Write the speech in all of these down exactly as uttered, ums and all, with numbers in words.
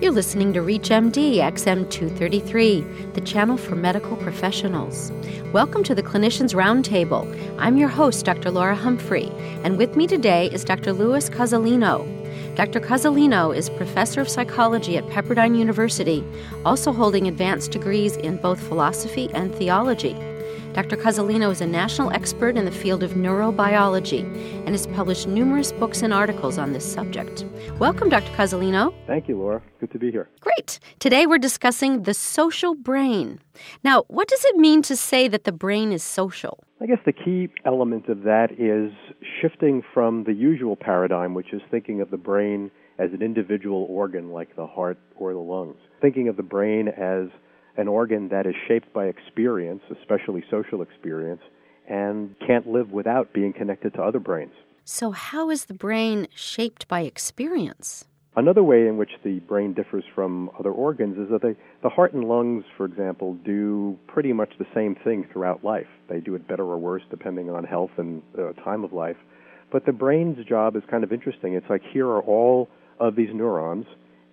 You're listening to ReachMD X M two thirty-three, the channel for medical professionals. Welcome to the Clinicians Roundtable. I'm your host, Doctor Laura Humphrey, and with me today is Doctor Louis Cozolino. Doctor Cozolino is professor of psychology at Pepperdine University, also holding advanced degrees in both philosophy and theology. Doctor Cozolino is a national expert in the field of neurobiology and has published numerous books and articles on this subject. Welcome, Doctor Cozolino. Thank you, Laura. Good to be here. Great. Today we're discussing the social brain. Now, what does it mean to say that the brain is social? I guess the key element of that is shifting from the usual paradigm, which is thinking of the brain as an individual organ like the heart or the lungs. Thinking of the brain as an organ that is shaped by experience, especially social experience, and can't live without being connected to other brains. So how is the brain shaped by experience? Another way in which the brain differs from other organs is that they, the heart and lungs, for example, do pretty much the same thing throughout life. They do it better or worse depending on health and uh, time of life. But the brain's job is kind of interesting. It's like here are all of these neurons,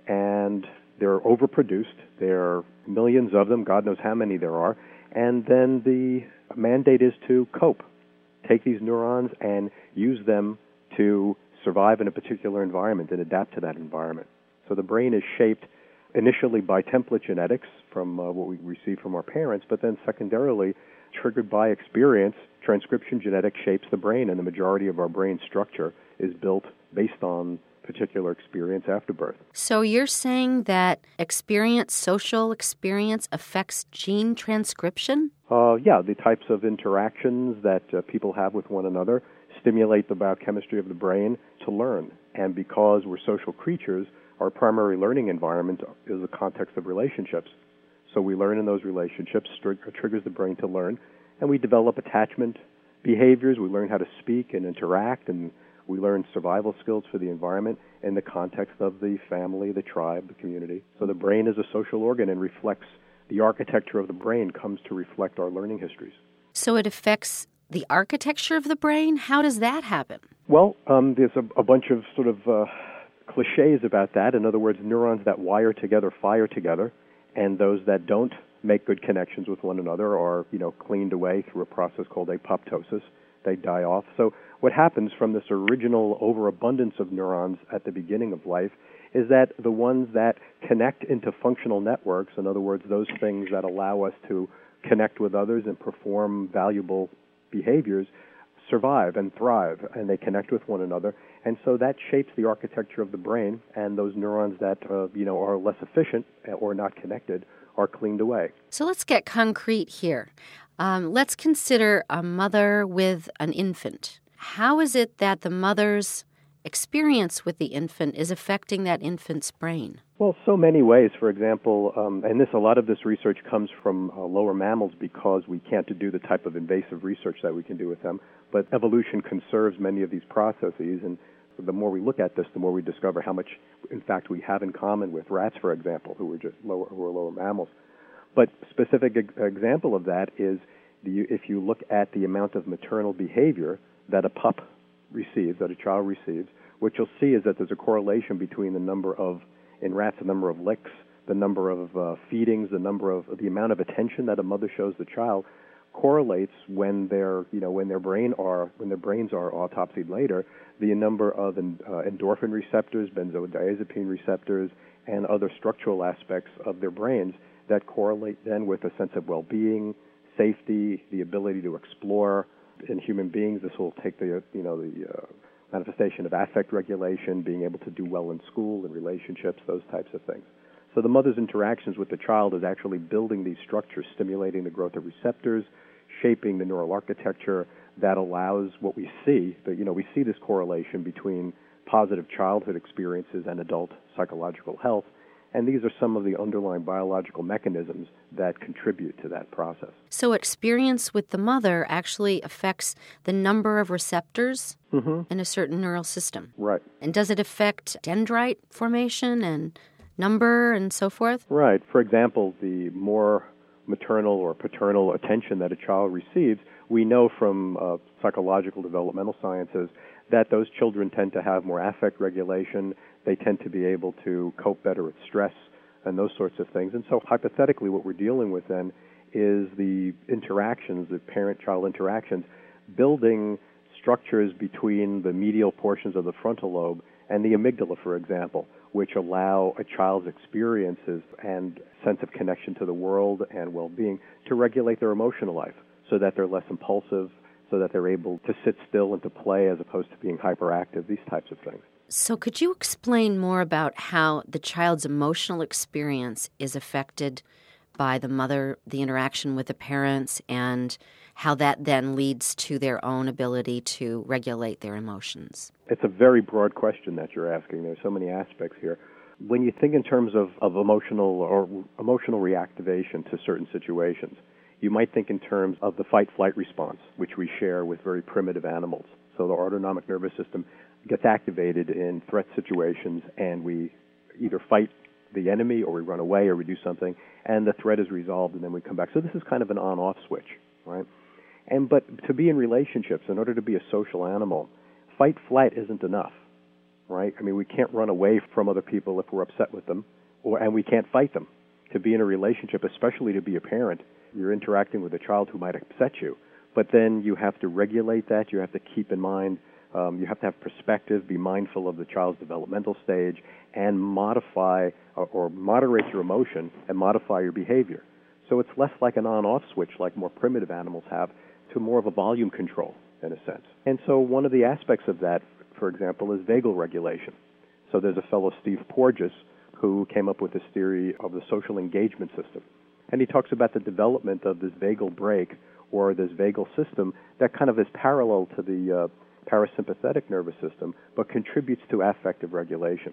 and they're overproduced. There are millions of them, God knows how many there are. And then the mandate is to cope. Take these neurons and use them to survive in a particular environment and adapt to that environment. So the brain is shaped initially by template genetics from uh, what we receive from our parents, but then secondarily triggered by experience. Transcription genetics shapes the brain, and the majority of our brain structure is built based on particular experience after birth. So you're saying that experience, social experience, affects gene transcription? Uh, yeah, the types of interactions that uh, people have with one another stimulate the biochemistry of the brain to learn. And because we're social creatures, our primary learning environment is the context of relationships. So we learn in those relationships, str- triggers the brain to learn, and we develop attachment behaviors. We learn how to speak and interact, and we learn survival skills for the environment in the context of the family, the tribe, the community. So the brain is a social organ and reflects, the architecture of the brain comes to reflect our learning histories. So it affects the architecture of the brain? How does that happen? Well, um, there's a, a bunch of sort of uh, cliches about that. In other words, neurons that wire together fire together, and those that don't make good connections with one another are, you know, cleaned away through a process called apoptosis. They die off. So what happens from this original overabundance of neurons at the beginning of life is that the ones that connect into functional networks, in other words, those things that allow us to connect with others and perform valuable behaviors, survive and thrive, and they connect with one another. And so that shapes the architecture of the brain, and those neurons that uh, you know are less efficient or not connected are cleaned away. So let's get concrete here. Um, let's consider a mother with an infant. How is it that the mother's experience with the infant is affecting that infant's brain? Well, so many ways. For example, um, and this a lot of this research comes from uh, lower mammals because we can't do the type of invasive research that we can do with them. But evolution conserves many of these processes, and the more we look at this, the more we discover how much, in fact, we have in common with rats, for example, who are just lower, who are lower mammals. But specific ex- example of that is the, if you look at the amount of maternal behavior that a pup receives, that a child receives, what you'll see is that there's a correlation between the number of, in rats, the number of licks, the number of uh, feedings, the number of, the amount of attention that a mother shows the child correlates when their, you know, when their brain are, when their brains are autopsied later, the number of uh, endorphin receptors, benzodiazepine receptors, and other structural aspects of their brains that correlate then with a sense of well-being, safety, the ability to explore. In human beings, this will take the, you know, the uh, manifestation of affect regulation, being able to do well in school and relationships, those types of things. So the mother's interactions with the child is actually building these structures, stimulating the growth of receptors, shaping the neural architecture that allows what we see. That, you know, we see this correlation between positive childhood experiences and adult psychological health. And these are some of the underlying biological mechanisms that contribute to that process. So experience with the mother actually affects the number of receptors mm-hmm. in a certain neural system. Right. And does it affect dendrite formation and number and so forth? Right. For example, the more maternal or paternal attention that a child receives, we know from uh, psychological developmental sciences that those children tend to have more affect regulation. They tend to be able to cope better with stress and those sorts of things. And so hypothetically, what we're dealing with then is the interactions, the parent-child interactions, building structures between the medial portions of the frontal lobe and the amygdala, for example, which allow a child's experiences and sense of connection to the world and well-being to regulate their emotional life so that they're less impulsive, so that they're able to sit still and to play as opposed to being hyperactive, these types of things. So could you explain more about how the child's emotional experience is affected by the mother, the interaction with the parents, and how that then leads to their own ability to regulate their emotions? It's a very broad question that you're asking. There's so many aspects here. When you think in terms of, of emotional or emotional reactivation to certain situations, you might think in terms of the fight-flight response, which we share with very primitive animals. So the autonomic nervous system gets activated in threat situations, and we either fight the enemy or we run away or we do something, and the threat is resolved, and then we come back. So this is kind of an on-off switch, right? And but to be in relationships, in order to be a social animal, fight-flight isn't enough, right? I mean, we can't run away from other people if we're upset with them, or and we can't fight them. To be in a relationship, especially to be a parent, you're interacting with a child who might upset you, but then you have to regulate that. You have to keep in mind, um, you have to have perspective, be mindful of the child's developmental stage, and modify or, or moderate your emotion and modify your behavior. So it's less like an on-off switch like more primitive animals have to more of a volume control in a sense. And so one of the aspects of that, for example, is vagal regulation. So there's a fellow, Steve Porges, who came up with this theory of the social engagement system. And he talks about the development of this vagal brake or this vagal system that kind of is parallel to the uh, parasympathetic nervous system but contributes to affective regulation.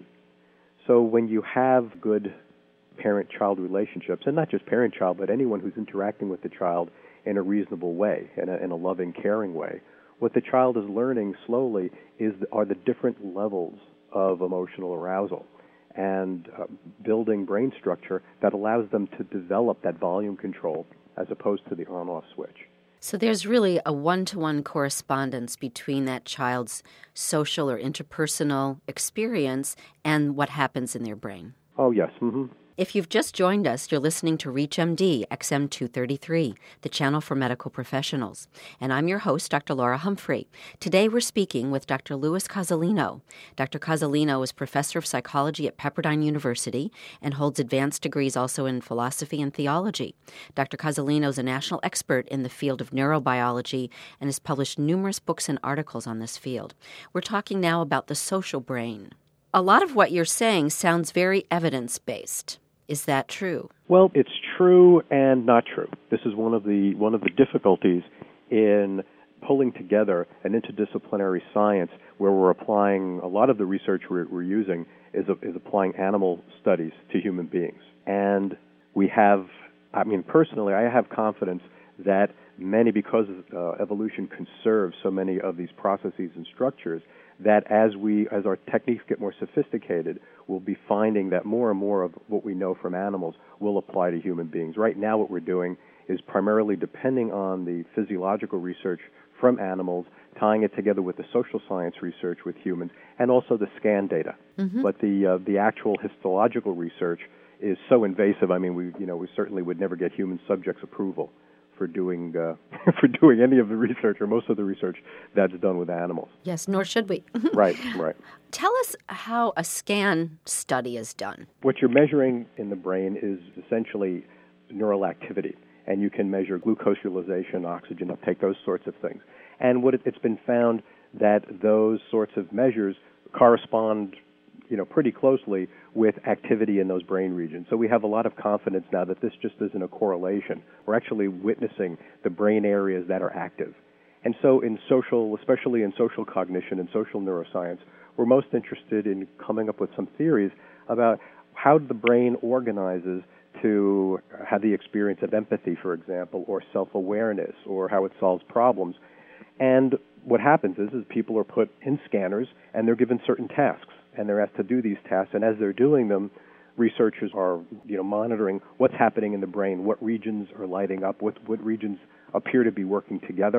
So when you have good parent-child relationships, and not just parent-child, but anyone who's interacting with the child in a reasonable way, in a, in a loving, caring way, what the child is learning slowly is are the different levels of emotional arousal and uh, building brain structure that allows them to develop that volume control as opposed to the on-off switch. So there's really a one-to-one correspondence between that child's social or interpersonal experience and what happens in their brain. Oh, yes. Mm-hmm. If you've just joined us, you're listening to ReachMD X M two thirty-three, the channel for medical professionals. And I'm your host, Doctor Laura Humphrey. Today we're speaking with Doctor Louis Cozolino. Doctor Cozolino is professor of psychology at Pepperdine University and holds advanced degrees also in philosophy and theology. Doctor Cozolino is a national expert in the field of neurobiology and has published numerous books and articles on this field. We're talking now about the social brain. A lot of what you're saying sounds very evidence-based. Is that true? Well, it's true and not true. This is one of the one of the difficulties in pulling together an interdisciplinary science where we're applying a lot of the research we're, we're using is, a, is applying animal studies to human beings. And we have, I mean, personally, I have confidence that many, because uh, evolution conserves so many of these processes and structures, that as we, as our techniques get more sophisticated, we'll be finding that more and more of what we know from animals will apply to human beings. Right now what we're doing is primarily depending on the physiological research from animals, tying it together with the social science research with humans, and also the scan data. Mm-hmm. But the uh, the actual histological research is so invasive. I mean, we you know we certainly would never get human subjects' approval for doing uh, for doing any of the research or most of the research that's done with animals. Yes, nor should we. Right, right. Tell us how a scan study is done. What you're measuring in the brain is essentially neural activity, and you can measure glucose utilization, oxygen uptake, those sorts of things. And what it, it's been found that those sorts of measures correspond, you know, pretty closely with activity in those brain regions. So we have a lot of confidence now that this just isn't a correlation. We're actually witnessing the brain areas that are active. And so in social, especially in social cognition and social neuroscience, we're most interested in coming up with some theories about how the brain organizes to have the experience of empathy, for example, or self-awareness, or how it solves problems. And what happens is, is people are put in scanners and they're given certain tasks, and they're asked to do these tasks. And as they're doing them, researchers are, you know, monitoring what's happening in the brain, what regions are lighting up, what what regions appear to be working together,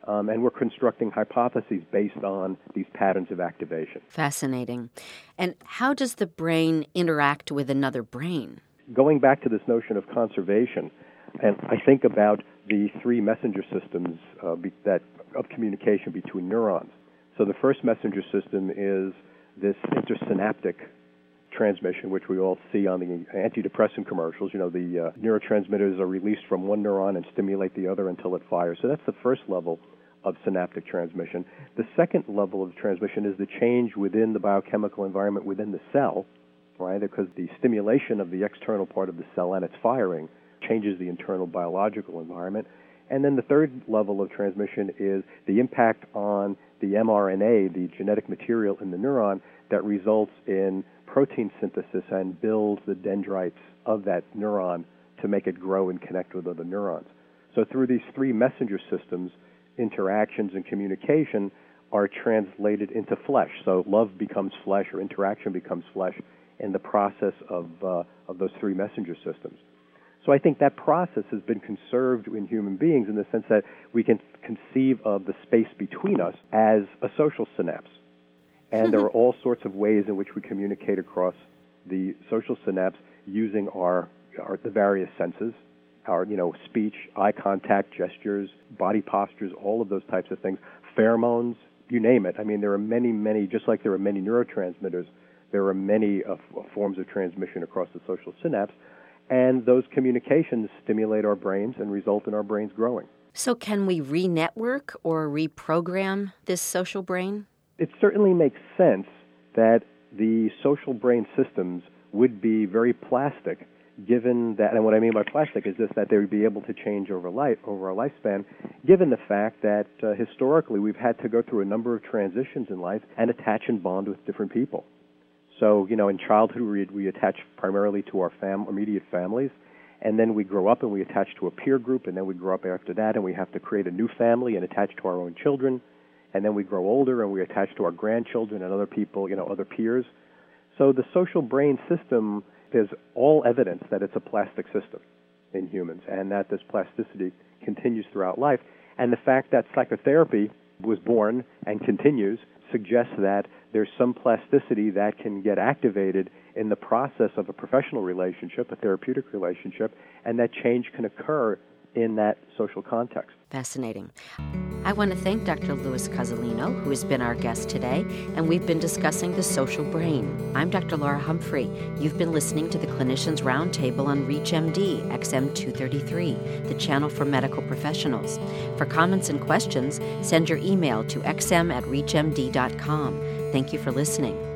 Um, and we're constructing hypotheses based on these patterns of activation. Fascinating. And how does the brain interact with another brain? Going back to this notion of conservation, and I think about the three messenger systems uh, be, that of communication between neurons. So the first messenger system is this intersynaptic transmission, which we all see on the antidepressant commercials. You know, the uh, neurotransmitters are released from one neuron and stimulate the other until it fires. So that's the first level of synaptic transmission. The second level of transmission is the change within the biochemical environment within the cell, right? Because the stimulation of the external part of the cell and its firing changes the internal biological environment. And then the third level of transmission is the impact on the mRNA, the genetic material in the neuron, that results in protein synthesis and builds the dendrites of that neuron to make it grow and connect with other neurons. So through these three messenger systems, interactions and communication are translated into flesh. So love becomes flesh, or interaction becomes flesh in the process of uh, of those three messenger systems. So I think that process has been conserved in human beings in the sense that we can conceive of the space between us as a social synapse. And there are all sorts of ways in which we communicate across the social synapse using our, our the various senses, our, you know, speech, eye contact, gestures, body postures, all of those types of things, pheromones, you name it. I mean, there are many, many, just like there are many neurotransmitters, there are many uh, forms of transmission across the social synapse, and those communications stimulate our brains and result in our brains growing. So can we re-network or reprogram this social brain? It certainly makes sense that the social brain systems would be very plastic, given that, and what I mean by plastic is this, that they would be able to change over life, over our lifespan, given the fact that uh, historically we've had to go through a number of transitions in life and attach and bond with different people. So, you know, in childhood we, we attach primarily to our fam- immediate families, and then we grow up and we attach to a peer group, and then we grow up after that and we have to create a new family and attach to our own children. And then we grow older and we attach to our grandchildren and other people, you know, other peers. So the social brain system, there's all evidence that it's a plastic system in humans and that this plasticity continues throughout life. And the fact that psychotherapy was born and continues suggests that there's some plasticity that can get activated in the process of a professional relationship, a therapeutic relationship, and that change can occur in that social context. Fascinating. I want to thank Doctor Louis Cozolino, who has been our guest today, and we've been discussing the social brain. I'm Doctor Laura Humphrey. You've been listening to the Clinicians Roundtable on ReachMD X M two thirty-three, the channel for medical professionals. For comments and questions, send your email to x m at reach m d dot com. Thank you for listening.